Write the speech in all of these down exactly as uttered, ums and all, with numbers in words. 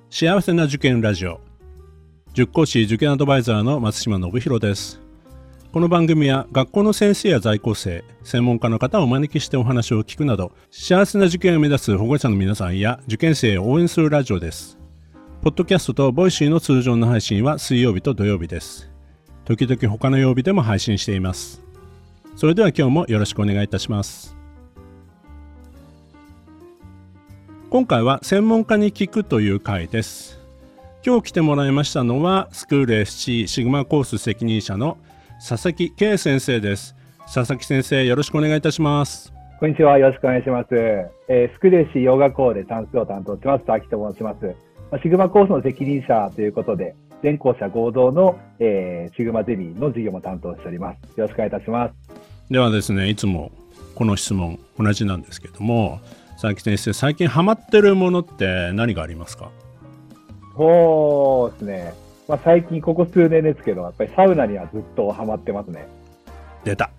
幸せな受験ラジオ、塾講師受験アドバイザーの松島信弘です。この番組は学校の先生や在校生、専門家の方をお招きしてお話を聞くなど、幸せな受験を目指す保護者の皆さんや受験生を応援するラジオです。ポッドキャストとボイシーの通常の配信は水曜日と土曜日です。時々他の曜日でも配信しています。それでは今日もよろしくお願いいたします。今回は専門家に聞くという回です。今日来てもらいましたのはスクール エフシー シグマコース責任者の佐々木圭先生です。佐々木先生、よろしくお願いいたします。 こんにちは、よろしくお願いします。えー、スクール エフシー 洋画校で算数を担当します佐々木と申します。シグマコースの責任者ということで、全校舎合同の、えー、シグマゼミの授業も担当しております。よろしくお願いいたします。 ではですね、いつもこの質問同じなんですけども、佐々木先生、最近ハマってるものって何がありますか？ そうですね、まあ、最近ここ数年ですけど、やっぱりサウナにはずっとハマってますね。 出た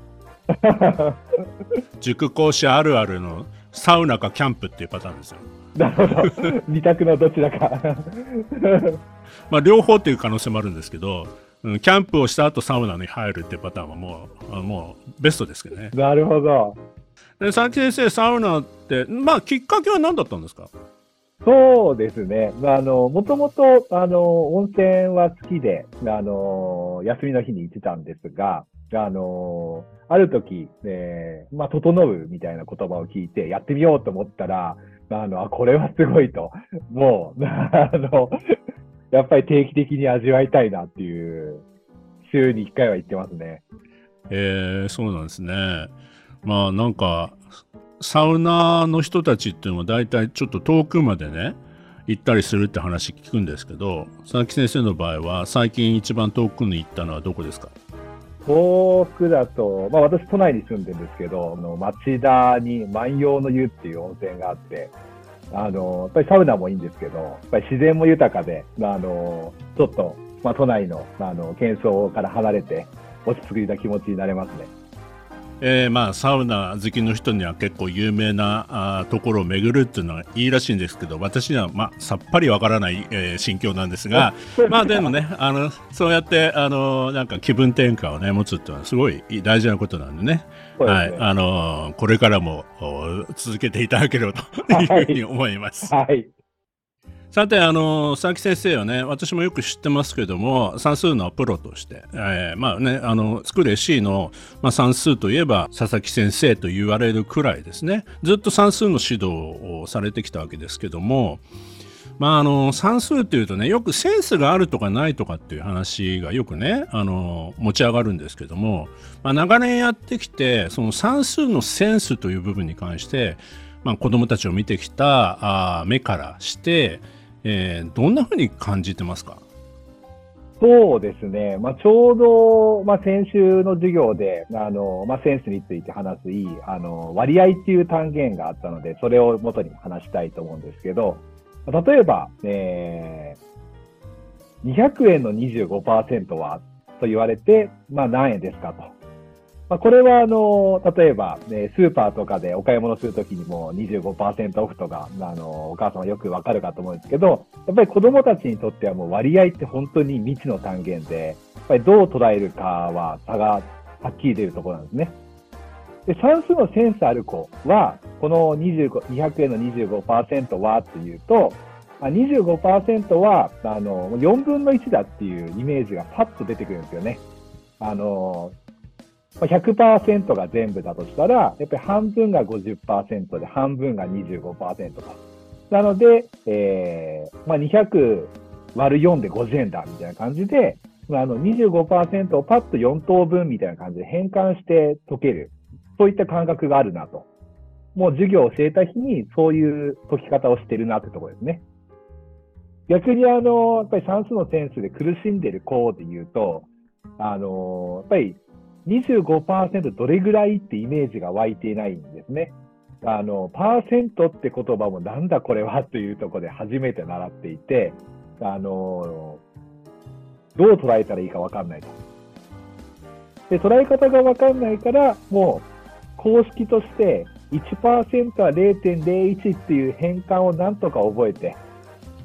塾講師あるあるのサウナかキャンプっていうパターンですよ。 なるほど、二択のどちらかまあ両方っていう可能性もあるんですけど、キャンプをした後サウナに入るっていうパターンはもう、もうベストですけどね。 なるほど。 で、佐々木先生、サウナってまあきっかけは何だったんですか？ そうですね。あの、もともと、あの、温泉は好きで、あの、休みの日に行ってたんですが、あの、ある時、えー、まあ、整うみたいな言葉を聞いて、やってみようと思ったら、あの、あ、これはすごいと。もう、あの、やっぱり定期的に味わいたいなっていう、週にいっかいは行ってますね。 えー、そうなんですね。まあ、なんか、サウナの人たちっていうのは大体ちょっと遠くまでね行ったりするって話聞くんですけど、佐々木先生の場合は最近一番遠くに行ったのはどこですか？ 遠くだと、まあ、私都内に住んでるんですけど、あの町田に万葉の湯っていう温泉があって、あのやっぱりサウナもいいんですけど、やっぱり自然も豊かで、あのちょっと、まあ、都内の、あの喧騒から離れて落ち着いた気持ちになれますね。 えー、まあサウナ好きの人には結構有名なあところを巡るっていうのはいいらしいんですけど、私には、まあ、さっぱりわからない、えー、心境なんですがまあでもね、あのそうやってあのなんか気分転換をね持つっていうのはすごい大事なことなんでね、はい、あのこれからも続けていただければというふうに思います。 はい、はい。 さて、あの佐々木先生はね、私もよく知ってますけども、算数のプロとして、えー、まあね、あのスクール エフシー の、まあ、算数といえば佐々木先生と言われるくらいですね、ずっと算数の指導をされてきたわけですけども、まあ、あの算数っていうとね、よくセンスがあるとかないとかっていう話がよくね、あの持ち上がるんですけども、まあ、長年やってきて、その算数のセンスという部分に関して、まあ、子どもたちを見てきたあ目からして、えー、どんなふうに感じてますか？ そうですね、まあ、ちょうど、まあ、先週の授業であの、まあ、センスについて話すいいあの割合っていう単元があったので、それを元に話したいと思うんですけど、例えば、えー、にひゃくえんの にじゅうごパーセント はと言われて、まあ、何円ですかと。まあ、これはあの例えば、ね、スーパーとかでお買い物するときにも にじゅうごパーセント オフとか、あのお母さんはよくわかるかと思うんですけど、やっぱり子どもたちにとってはもう割合って本当に未知の単元で、やっぱりどう捉えるかは差がはっきり出るところなんですね。で、算数のセンスある子はこのにじゅうご にひゃくえんの にじゅうごパーセント はというと、にじゅうごパーセント はあのよんぶんのいちだっていうイメージがパッと出てくるんですよね。あのひゃくパーセント が全部だとしたら、やっぱり半分が ごじゅっパーセント で半分が にじゅうごパーセント と。なので、えーまあ、にひゃく割るよんでごじゅうえんだみたいな感じで、まあ、あの にじゅうごパーセント をパッとよん等分みたいな感じで変換して解ける。そういった感覚があるなと。もう授業を教えた日にそういう解き方をしてるなってところですね。逆にあの、やっぱり算数のセンスで苦しんでる子で言うと、あの、やっぱりにじゅうごパーセント どれぐらいってイメージが湧いていないんですね。あの、パーセントって言葉もなんだこれはというところで初めて習っていて、あの、どう捉えたらいいか分かんないと。で、捉え方が分かんないから、もう公式として いちパーセント は れいてんれいいち っていう変換をなんとか覚えて、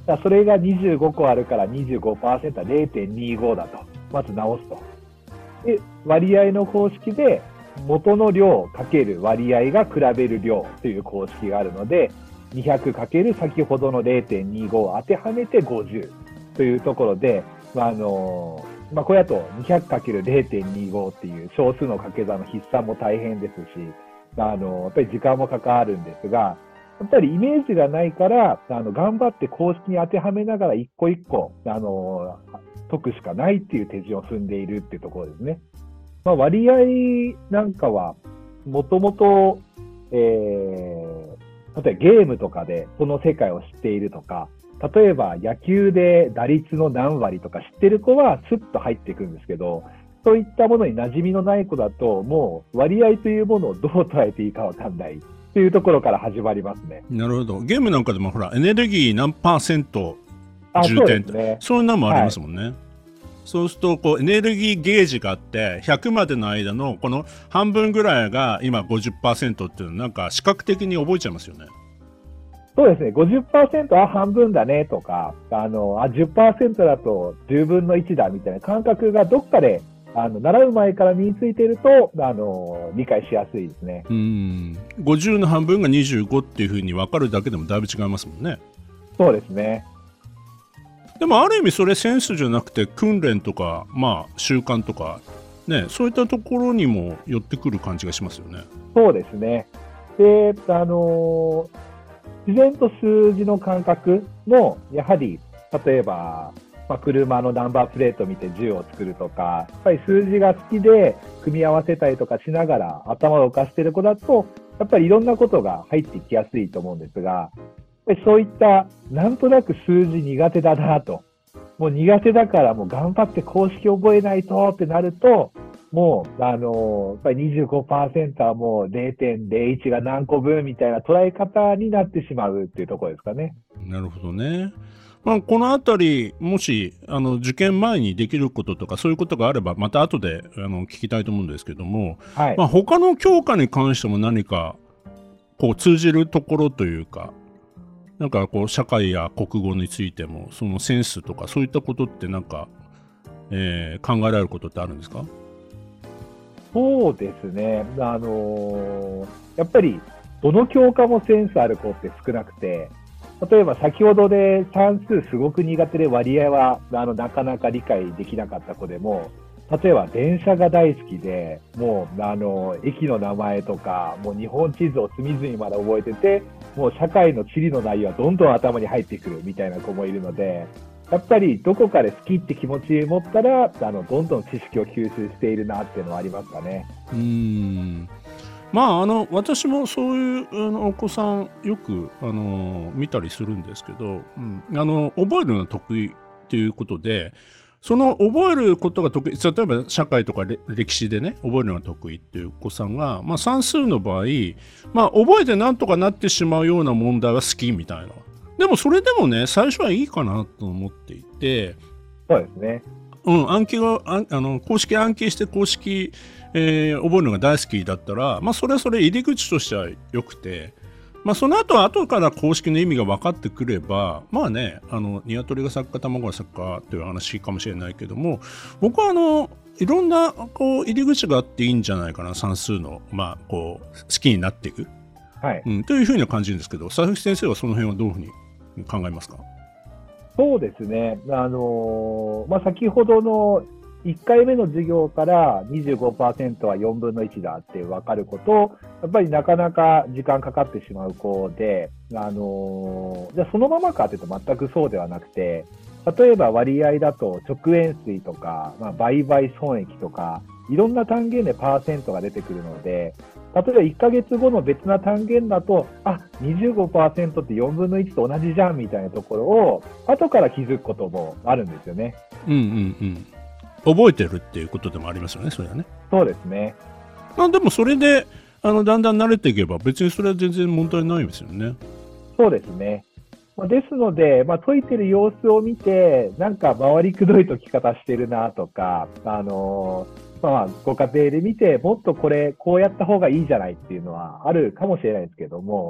だからそれがにじゅうごこあるから にじゅうごパーセント は れいてんにご だと。まず直すと。で、割合の公式で元の量かける割合が比べる量という公式があるので、にひゃくかける先ほどの れいてんにご を当てはめてごじゅうというところで、まああのまあ、これだと にひゃくかけるれいてんにご っていう小数の掛け算の筆算も大変ですし、あのやっぱり時間もかかるんですが、やっぱりイメージがないから、あの頑張って公式に当てはめながら一個一個あの解くしかないっていう手順を踏んでいるっていうところですね。まあ、割合なんかはもともと、えー、例えばゲームとかでその世界を知っているとか、例えば野球で打率の何割とか知ってる子はスッと入っていくんですけど、そういったものに馴染みのない子だと、もう割合というものをどう捉えていいかわかんないというところから始まりますね。 なるほど。ゲームなんかでもほらエネルギー何パーセント充填と、 ね、 そういうのもありますもんね。はい、そうするとこうエネルギーゲージがあってひゃくまでの間のこの半分ぐらいが今 ごじゅっパーセント っていうのなんか視覚的に覚えちゃいますよね。 そうですね。ごじゅっパーセント は半分だねとか、あのあ じゅっパーセント だとじゅうぶんのいちだみたいな感覚がどっかであの習う前から身についているとあの理解しやすいですね。 うん、ごじゅうの半分がにじゅうごっていう風に分かるだけでもだいぶ違いますもんね。 そうですね。 でもある意味それセンスじゃなくて訓練とか、まあ、習慣とか、ね、そういったところにも寄ってくる感じがしますよね。 そうですね。で、あの自然と数字の感覚もやはり例えば、まあ、車のナンバープレート見てじゅうを作るとか、やっぱり数字が好きで組み合わせたりとかしながら頭を動かしている子だとやっぱりいろんなことが入ってきやすいと思うんですが、そういったなんとなく数字苦手だなと、もう苦手だからもう頑張って公式覚えないとってなると、もうあのやっぱり にじゅうごパーセント はもう れいてんれいいち が何個分みたいな捉え方になってしまうっていうところですかね。 なるほどね。まあ、このあたりもしあの受験前にできることとかそういうことがあればまた後であの聞きたいと思うんですけども、はい、まあ、他の教科に関しても何かこう通じるところというか、なんかこう社会や国語についてもそのセンスとかそういったことってなんか、えー、考えられることってあるんですか？ そうですね、あのー、やっぱりどの教科もセンスある子って少なくて、例えば先ほどで算数すごく苦手で割合はあのなかなか理解できなかった子でも、例えば電車が大好きでもうあの駅の名前とかもう日本地図を隅々まで覚えてて、もう社会の地理の内容はどんどん頭に入ってくるみたいな子もいるので、やっぱりどこかで好きって気持ちを持ったらあのどんどん知識を吸収しているなっていうのはありますかね。 うーん、まあ、あの私もそういうあのお子さんよくあの見たりするんですけど、うん、あの覚えるのが得意ということで、その覚えることが得意、例えば社会とか歴史でね覚えるのが得意っていうお子さんが、まあ、算数の場合、まあ、覚えてなんとかなってしまうような問題は好きみたいな。でもそれでもね最初はいいかなと思っていて、 そうですね、 うん、暗記がああの公式暗記して公式、えー、覚えるのが大好きだったら、まあ、それはそれ入り口としては良くて、まあ、その後は後から公式の意味が分かってくれば、まあね、あの鶏が先か卵が先かという話かもしれないけども、僕はあのいろんなこう入り口があっていいんじゃないかな、算数の、まあ、こう好きになっていく、はい、うん、というふうには感じるんですけど、佐々木先生はその辺はどういうふうに考えますか？ そうですね、あのーまあ、先ほどのいっかいめの授業から にじゅうごパーセント はよんぶんのいちだって分かること、やっぱりなかなか時間かかってしまう子で、あのー、じゃあそのままかというと全くそうではなくて、例えば割合だと直円錐とか、まあ、売買損益とかいろんな単元でパーセントが出てくるので、例えばいっかげつごの別な単元だと、あ、にじゅうごパーセント ってよんぶんのいちと同じじゃんみたいなところを後から気づくこともあるんですよね。 うんうんうん。覚えてるっていうことでもありますよね、それはね。 そうですね。 まあ、でもそれであのだんだん慣れていけば別にそれは全然問題ないですよね。 そうですね。ですので、まあ、解いてる様子を見て、なんか回りくどい解き方してるなとか、あのーまあ、ご家庭で見て、もっとこれ、こうやった方がいいじゃないっていうのはあるかもしれないですけども、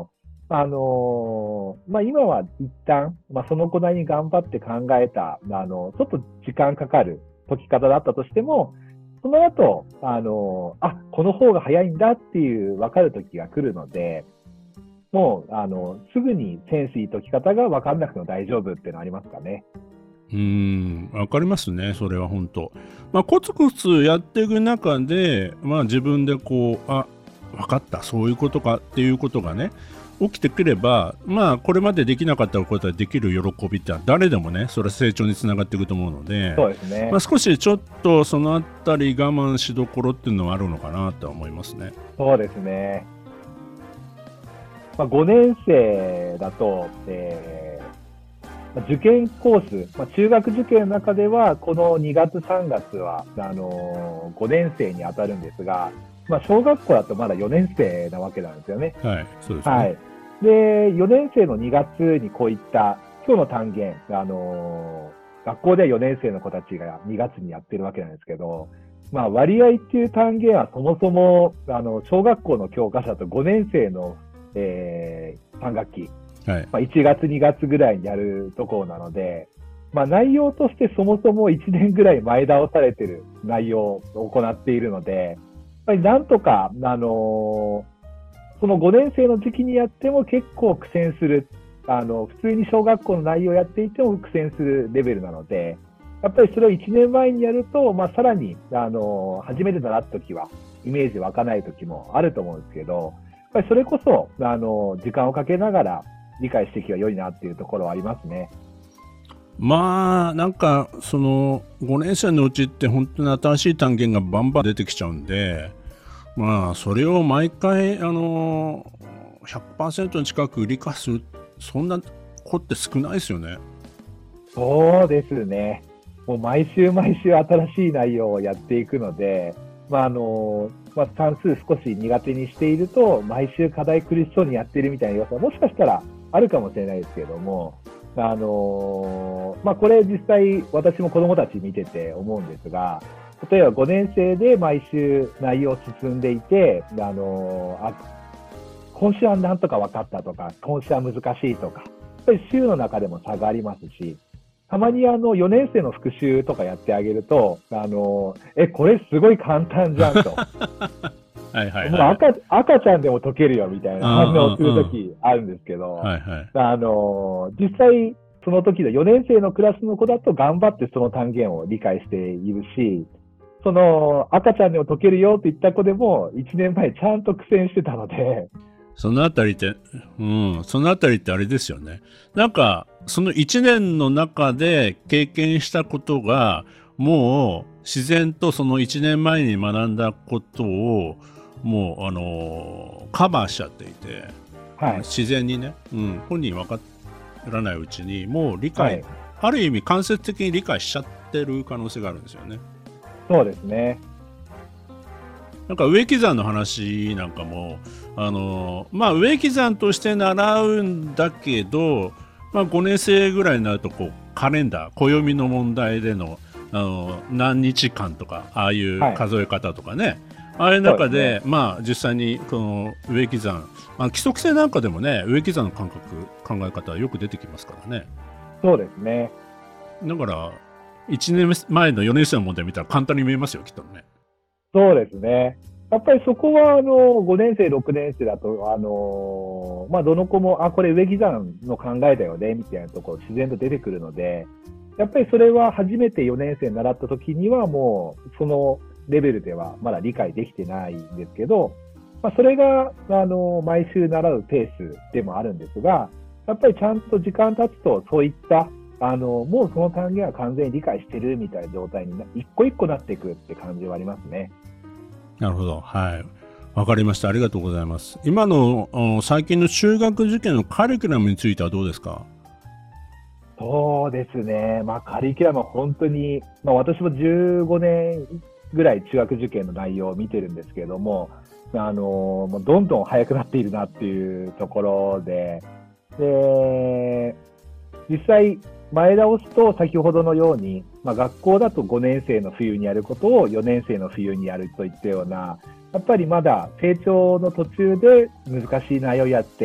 あのーまあ、今は一旦、まあ、その子なりに頑張って考えた、あの、ちょっと時間かかる解き方だったとしても、その後、あのーあ、この方が早いんだっていう分かる時が来るので、もう、あの、すぐに潜水解き方が分かんなくても大丈夫っていうのはありますかね。 うーん、わかりますね、それは本当。まあ、コツコツやっていく中で、まあ、自分でこう、あ、分かった、そういうことかっていうことがね、起きてくれば、まあ、これまでできなかったことができる喜びって誰でもね、それは成長につながっていくと思うので、 そうですね。 まあ、少しちょっとそのあたり我慢しどころっていうのはあるのかなとは思いますね。 そうですね。まあ、ごねん生だと、えーまあ受験コース、まあ、中学受験の中では、このにがつ、さんがつは、あのー、ごねん生に当たるんですが、まあ、小学校だとまだよねん生なわけなんですよね。 はい、そうですね。 はい。で、よねん生のにがつにこういった今日の単元、あのー学校ではよねん生の子たちがにがつにやってるわけなんですけど、まあ、割合っていう単元はそもそも、あの、小学校の教科書とごねん生の、えー、さん学期、 はい。 まあ、いちがつ、にがつぐらいにやるところなので、まあ、内容としてそもそもいちねんぐらい前倒されてる内容を行っているので、やっぱりなんとか、あのーそのごねん生の時期にやっても結構苦戦する。あの、普通に小学校の内容をやっていても苦戦するレベルなので、やっぱりそれをいちねんまえにやると、まあ、さらに、あの、初めて習った時は、イメージ湧かない時もあると思うんですけど、やっぱりそれこそ、あの、時間をかけながら理解していけば良いなっていうところはありますね。 まあなんかそのごねん生のうちって本当に新しい単元がバンバン出てきちゃうんで、まあそれを毎回あの ひゃくパーセント 近く理解する、そんな子って少ないですよね。 そうですね。もう毎週毎週新しい内容をやっていくので、まああのまあ、算数少し苦手にしていると、毎週課題苦しそうにやっているみたいな要素はもしかしたらあるかもしれないですけれども、あのまあ、これ実際私も子供たち見てて思うんですが、例えばごねん生で毎週内容進んでいて、あのあ今週はなんとか分かったとか、今週は難しいとか、やっぱり週の中でも差がありますし、たまにあのよねん生の復習とかやってあげると、あのえ、これすごい簡単じゃんと。 はいはいはい、 もう 赤, 赤ちゃんでも解けるよみたいな反応をするときあるんですけど、 はいはい、 あの実際その時のよねん生のクラスの子だと頑張ってその単元を理解しているし、その赤ちゃんでも解けるよって言った子でもいちねんまえちゃんと苦戦してたので、 そのあたりって、うん、そのあたりってあれですよね。なんかそのいちねんの中で経験したことがもう自然とそのいちねんまえに学んだことをもうあのー、カバーしちゃっていて、はい、自然にね、うん、本人分からないうちにもう理解、はい、ある意味間接的に理解しちゃってる可能性があるんですよね。 そうですね。 なんか植木算の話なんかもあのまあ植木算として習うんだけど、まあ、ごねん生ぐらいになるとこうカレンダー、暦の問題での、あの何日間とかああいう数え方とかね、はい、ああいう中で、ね、まあ実際にこの植木算、まあ、規則性なんかでもね植木算の感覚考え方はよく出てきますからね。 そうですね。 だからいちねんまえのよねん生の問題見たら簡単に見えますよ、きっとね。 そうですね。やっぱりそこは、あの、ごねん生、ろくねん生だと、あの、まあ、どの子も、あ、これ植木算の考えだよね、みたいなところ自然と出てくるので、やっぱりそれは初めてよねん生に習った時にはもう、そのレベルではまだ理解できてないんですけど、まあ、それが、あの、毎週習うペースでもあるんですが、やっぱりちゃんと時間経つと、そういった、あの、もうその単元は完全に理解してるみたいな状態に一個一個なっていくって感じはありますね。 なるほど。はい。わかりました。ありがとうございます。今の最近の中学受験のカリキュラムについてはどうですか？ そうですね。まあカリキュラムは本当に、まあ私もじゅうごねんぐらい中学受験の内容を見てるんですけれども、あの、もうどんどん早くなっているなっていうところで、で、実際、前倒すと先ほどのように、まあ、学校だとごねん生の冬にやることをよねん生の冬にやるといったような、やっぱりまだ成長の途中で難しい内容をやって、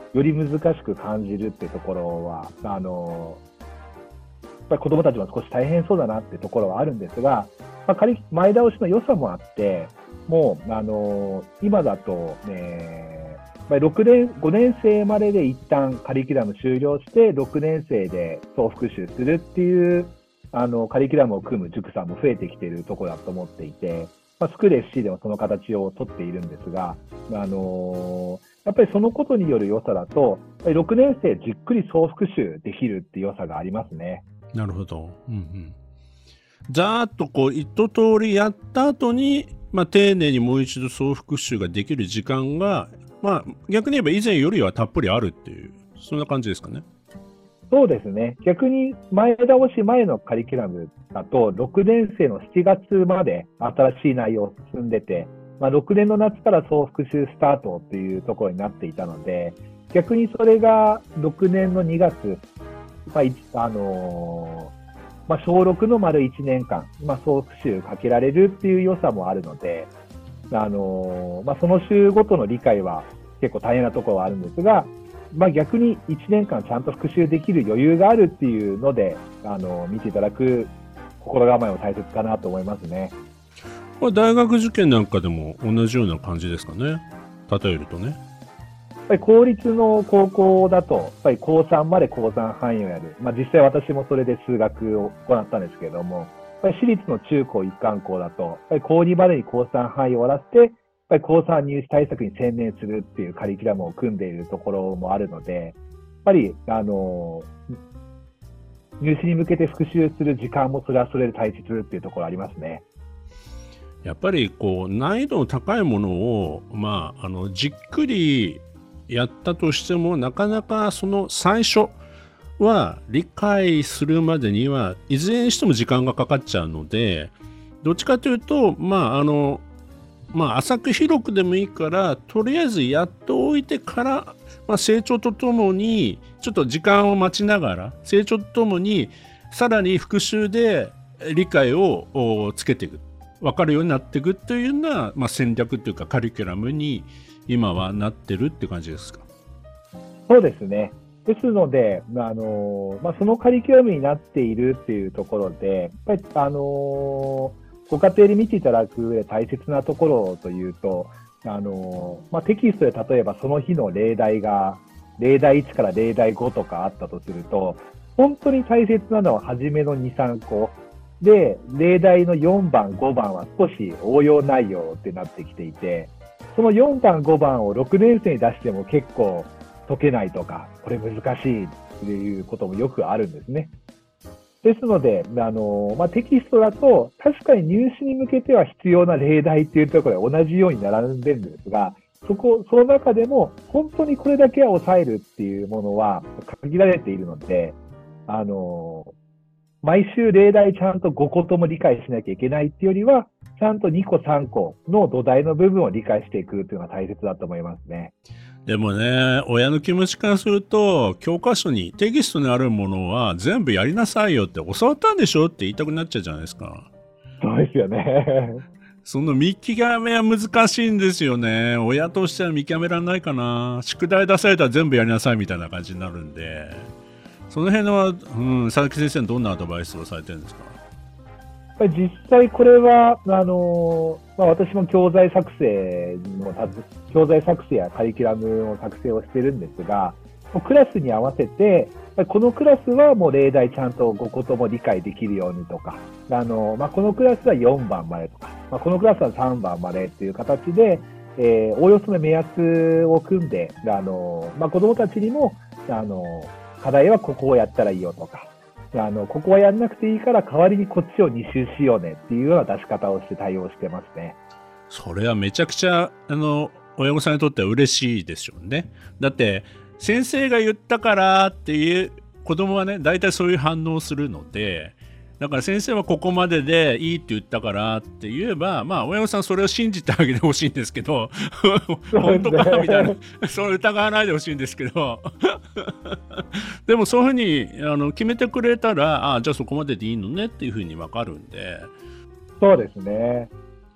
より難しく感じるっていうところは、あのやっぱり子どもたちも少し大変そうだなっていうところはあるんですが、まあ、仮前倒しの良さもあって、もう、あの今だと、ね、ろくねん、ごねん生までで一旦カリキュラム終了して、ろくねん生で総復習するっていうあのカリキュラムを組む塾さんも増えてきているところだと思っていて、まあ、スクール エフシー でもその形をとっているんですが、あのやっぱりそのことによる良さだと、ろくねん生じっくり総復習できるっていう良さがありますね。 なるほど。うんうん。ざーっとこう一通りやった後に、まあ、丁寧にもう一度総復習ができる時間が、まあ、逆に言えば以前よりはたっぷりあるっていう、そんな感じですかね。 そうですね。逆に前倒し前のカリキュラムだと、ろくねん生のしちがつまで新しい内容進んでて、まあ、ろくねんの夏から総復習スタートっていうところになっていたので、逆にそれがろくねんのにがつ、まあ、あのーまあ、小ろくの丸いちねんかん、まあ、総復習かけられるっていう良さもあるので、あのーまあ、その週ごとの理解は結構大変なところはあるんですが、まあ、逆にいちねんかんちゃんと復習できる余裕があるっていうので、あのー見ていただく心構えも大切かなと思いますね。 これ大学受験なんかでも同じような感じですかね。例えるとね。 やっぱり公立の高校だと、やっぱり高さんまで高さん範囲をやる。まあ、実際私もそれで数学を行ったんですけれども、やっぱり私立の中高一貫校だと、やっぱり高にまでに高さん範囲を終わらせて、やっぱり高さん入試対策に専念するっていうカリキュラムを組んでいるところもあるので、やっぱり、あの、入試に向けて復習する時間もそれはそれで大切っていうところありますね。 やっぱりこう難易度の高いものを、まあ、あのじっくりやったとしてもなかなかその最初は理解するまでにはいずれにしても時間がかかっちゃうので、どっちかというとまああのまあ浅く広くでもいいからとりあえずやっておいてから、まあ、成長とともにちょっと時間を待ちながら成長とともにさらに復習で理解をつけていく、分かるようになっていくというような、まあ、戦略というかカリキュラムに今はなってるって感じですか？ そうですね。ですので、あのまあ、そのカリキュラムになっているっていうところで、やっぱり、あのご家庭で見ていただく上で大切なところというと、あのまあ、テキストで例えばその日の例題が例題いちから例題ごとかあったとすると、本当に大切なのは初めのに、さんこで、例題のよんばん、ごばんは少し応用内容ってなってきていて、そのよんばん、ごばんをろくねん生に出しても結構解けないとか、これ難しいっていうこともよくあるんですね。ですので、あのまあ、テキストだと確かに入試に向けては必要な例題っていうところで同じように並んでるんですが、そこ、その中でも本当にこれだけは抑えるっていうものは限られているので、あの毎週例題ちゃんとごことも理解しなきゃいけないっていうよりは、ちゃんとにこさんこの土台の部分を理解していくっていうのが大切だと思いますね。 でもね、親の気持ちからすると教科書にテキストにあるものは全部やりなさいよって教わったんでしょって言いたくなっちゃうじゃないですか。 そうですよね。 その見極めは難しいんですよね。親としては見極められないかな。宿題出されたら全部やりなさいみたいな感じになるんで、その辺は、うん、佐々木先生はどんなアドバイスをされてるんですか？ やっぱり実際これは、あのまあ、私も教材作成の教材作成やカリキュラムの作成をしてるんですが、クラスに合わせて、このクラスはもう例題ちゃんとごことも理解できるようにとか、あのまあ、このクラスはよんばんまでとか、まあ、このクラスはさんばんまでっていう形で、えー、おおよその目安を組んで、あのまあ、子どもたちにもあの課題はここをやったらいいよとか、あのここはやんなくていいから代わりにこっちをに周しようねっていうような出し方をして対応してますね。 それはめちゃくちゃあの親御さんにとっては嬉しいでしょうね。だって先生が言ったからっていう子供はね、大体そういう反応をするので、だから先生はここまででいいって言ったからって言えば、まあ親御さんそれを信じてあげてほしいんですけど本当かみたいな、それ疑わないでほしいんですけどでもそういうふうにあの決めてくれたら、あ、じゃあそこまででいいのねっていうふうに分かるんで。 そうですね。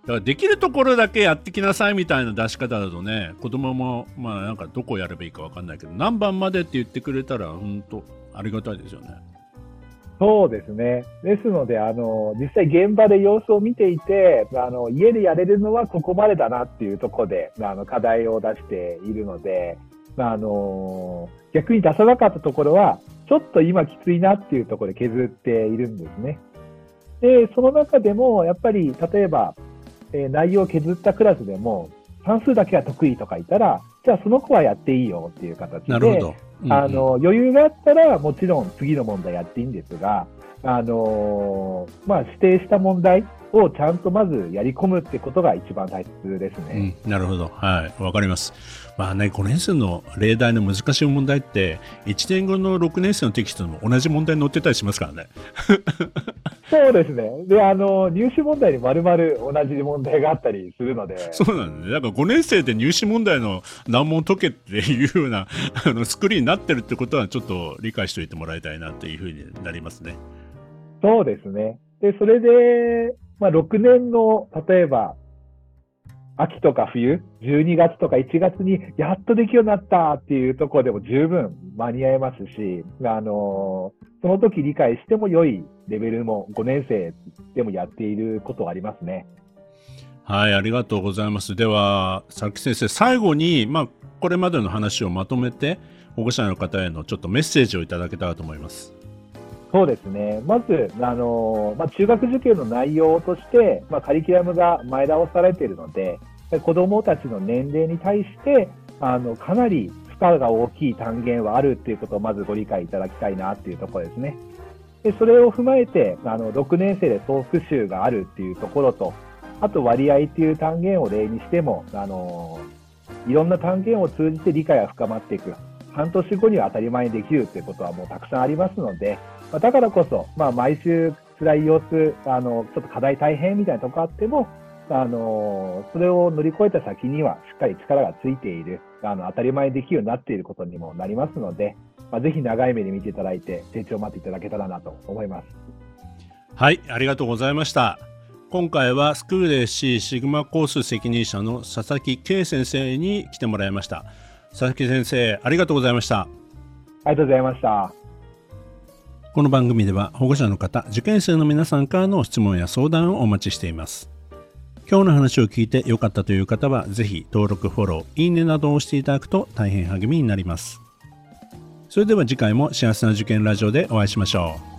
だからできるところだけやってきなさいみたいな出し方だとね、子供もまあなんかどこやればいいか分かんないけど、何番までって言ってくれたら本当ありがたいですよね。 そうですね。ですので、あの、実際現場で様子を見ていて、あの、家でやれるのはここまでだなっていうところで、あの、課題を出しているので、あの、逆に出さなかったところは、ちょっと今きついなっていうところで削っているんですね。で、その中でも、やっぱり、例えば、えー内容を削ったクラスでも、算数だけが得意とかいたら、じゃあその子はやっていいよっていう形で、 なるほど。うんうん、 あの、余裕があったらもちろん次の問題やっていいんですが、あのーまあ、指定した問題をちゃんとまずやり込むってことが一番大切ですね。 うん、なるほど。はい。わかります。まあね、ごねん生の例題の難しい問題って、いちねんごのろくねん生のテキストも同じ問題に載ってたりしますからね。 そうですね。で、あの、入試問題に丸々同じ問題があったりするので。 そうなんだね。だからごねん生で入試問題の難問解けっていうようなあのスクリーンになってるってことはちょっと理解しておいてもらいたいなっていうふうになりますね。 そうですね。で、それで、まあ、ろくねんの、例えば、秋とか冬、じゅうにがつとかいちがつにやっとできるようになったっていうところでも十分間に合いますし、あのその時理解しても良いレベルもごねん生でもやっていることはありますね。 はい、ありがとうございます。では、佐々木先生、最後に、まあ、これまでの話をまとめて、保護者の方へのちょっとメッセージをいただけたらと思います。 そうですね。まず、あのまあ、中学受験の内容として、まあ、カリキュラムが前倒されているので、子どもたちの年齢に対して、あのかなり負荷が大きい単元はあるということをまずご理解いただきたいなというところですね。でそれを踏まえて、あのろくねん生で総復習があるっていうところと、あと割合っていう単元を例にしても、あのいろんな単元を通じて理解が深まっていく。半年後には当たり前にできるということはもうたくさんありますので、まあ、だからこそ、まあ、毎週辛い様子、あの、ちょっと課題大変みたいなところあっても、あの、それを乗り越えた先にはしっかり力がついている、あの、当たり前にできるようになっていることにもなりますので、まあ、ぜひ長い目で見ていただいて、成長を待っていただけたらなと思います。 はい、ありがとうございました。今回はスクール エーシー シグマコース責任者の佐々木圭先生に来てもらいました。佐々木先生、ありがとうございました。 ありがとうございました。 この番組では保護者の方、受験生の皆さんからの質問や相談をお待ちしています。今日の話を聞いて良かったという方は、ぜひ登録、フォロー、いいねなどを押していただくと大変励みになります。それでは次回も幸せな受験ラジオでお会いしましょう。